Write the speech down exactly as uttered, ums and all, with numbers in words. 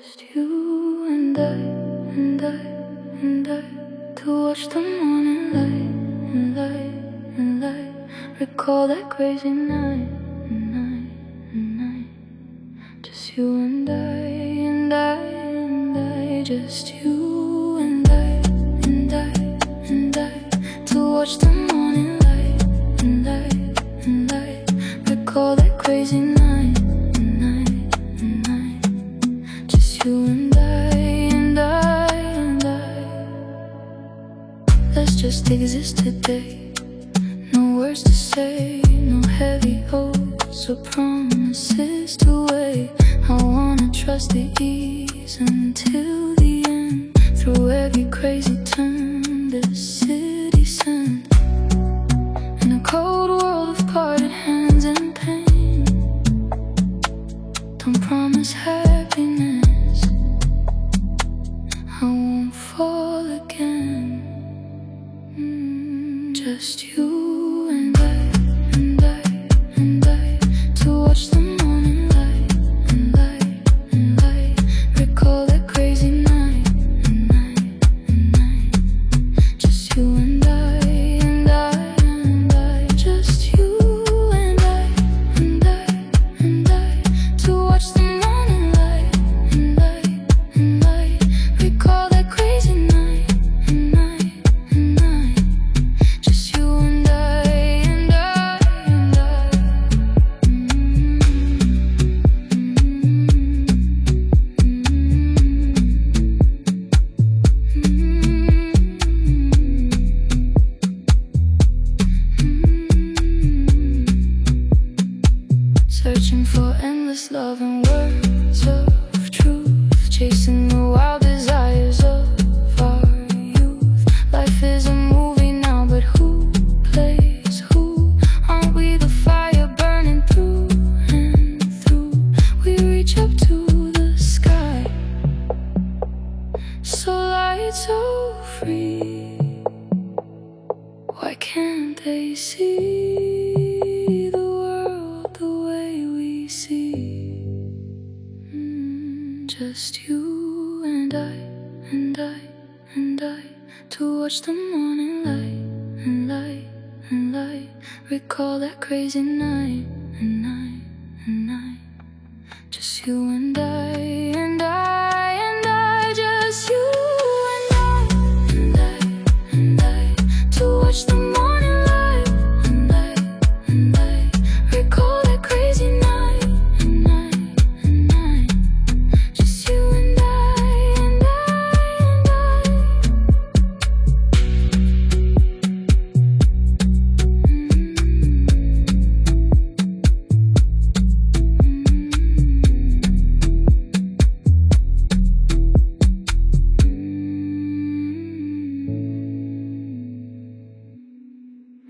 Just you and I, and I, and I, to watch the morning light, and light, and light. Recall that crazy night, and night, and night. Just you and I, and I, and I. Just you and I, and I, and I, to watch the morning light, and light, and light. Recall that crazy night, and night, and night. Just you and I, and I, and I. Let's just exist today. No words to say, no heavy hopes or promises to weigh. I wanna trust the ease until the end. Through every crazy turn, the city sun. In a cold world of parted hands and pain. Don't promise happiness, I won't fall again. mm, Just you and I, and I, and I, to watch the morning light, and light, and light. Recall that crazy night, and night, and night. Just you and I, and I, and I. Just you and I, and I, and I, to watch the morning light, and light, and light. Recall that crazy night, and night, and night. Just you and I, and I, and I. mm-hmm. Searching for endless love and words of truth, chasing the wild desires of our youth. Life is a movie now, but who plays who? Aren't we the fire burning through and through? We reach up to the sky, so light, so free. Why can't they see the world the way we see? mm, Just you and I, and I, and I, to watch the morning light, and light, and light. Recall that crazy night, and night, and night. Just you and I.